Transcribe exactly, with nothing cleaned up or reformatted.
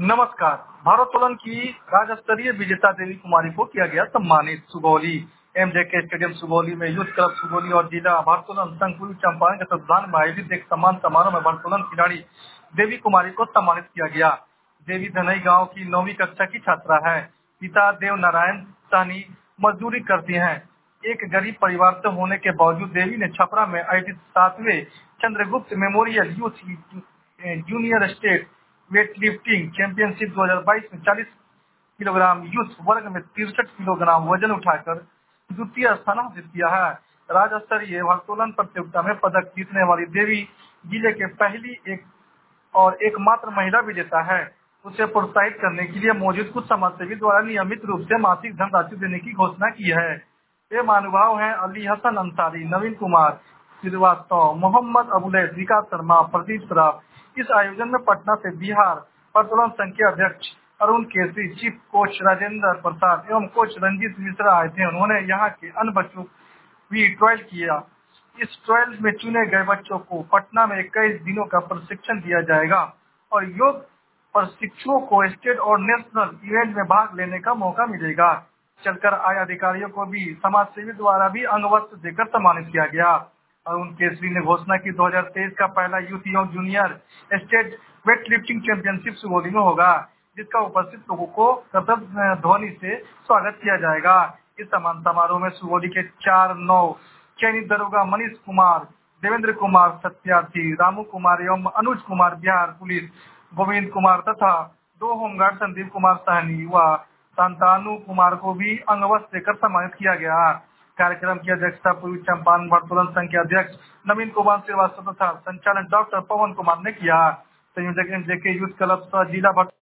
नमस्कार। भारोत्तोलन की राज्य स्तरीय विजेता देवी कुमारी को किया गया सम्मानित। सुगौली एमजेके स्टेडियम सुगौली में यूथ क्लब सुगौली और जिला भारोत्तोलन संघ पूर्वी चंपारण के तत्वाधान में आयोजित एक सम्मान समारोह में भारोत्तोलन खिलाड़ी देवी कुमारी को सम्मानित किया गया। देवी धनई गांव की नौवीं कक्षा की छात्रा है। पिता देव नारायण सहनी मजदूरी करती हैं। एक गरीब परिवार से होने के बावजूद देवी ने छपरा में आयोजित सातवें Chandragupta memorial youth junior state weightlifting championship दो हज़ार बाईस में चालीस किलोग्राम यूथ वर्ग में तिरसठ किलोग्राम वजन उठाकर द्वितीय स्थान हासिल किया है। राज्य स्तरीय भारोत्तोलन प्रतियोगिता में पदक जीतने वाली देवी जिले के पहली एक और एकमात्र महिला विजेता है। उसे प्रोत्साहित करने के लिए मौजूद कुछ समाजसेवी द्वारा नियमित रूप से मासिक धनराशि देने की घोषणा की है। ये महानुभाव हैं अली हसन अंसारी, नवीन कुमार श्रीवास्तव, मोहम्मद अबुलैस, विकास शर्मा, प्रदीप सराफ। इस आयोजन में पटना से बिहार भारोत्तोलन संघ के अध्यक्ष अरुण केसरी, चीफ कोच राजेंद्र प्रसाद एवं कोच रंजीत मिश्रा आए थे। उन्होंने यहाँ के अन्य बच्चों भी ट्रायल किया। इस ट्रायल में चुने गए बच्चों को पटना में इक्कीस दिनों का प्रशिक्षण दिया जाएगा और योग प्रशिक्षुओं को स्टेट और नेशनल इवेंट में भाग लेने का मौका मिलेगा। चलकर आए अधिकारियों को भी समाजसेवी द्वारा भी अंगवस्त्र देकर सम्मानित किया गया। अरुण केसरी ने घोषणा की दो हज़ार तेईस का पहला यूथ एवं junior state weightlifting championship Sugauli में होगा, जिसका उपस्थित लोगों को कर्तव्य ध्वनि से स्वागत किया जाएगा। इस सम्मान समारोह में सुगौली के चार नौ चयनित दरोगा मनीष कुमार, देवेंद्र कुमार सत्यार्थी, रामू कुमार एवं अनुज कुमार बिहार पुलिस, गोविंद कुमार तथा दो होमगार्ड संदीप कुमार सहनी व शांतानु कुमार को भी अंगवस्त्र देकर सम्मानित किया गया। कार्यक्रम की अध्यक्षता पूर्वी चंपारण भारोत्तोलन संघ के अध्यक्ष नवीन कुमार श्रीवास्तव तथा संचालक डॉक्टर पवन कुमार ने किया। संयोजक एमजेके यूथ क्लब जिला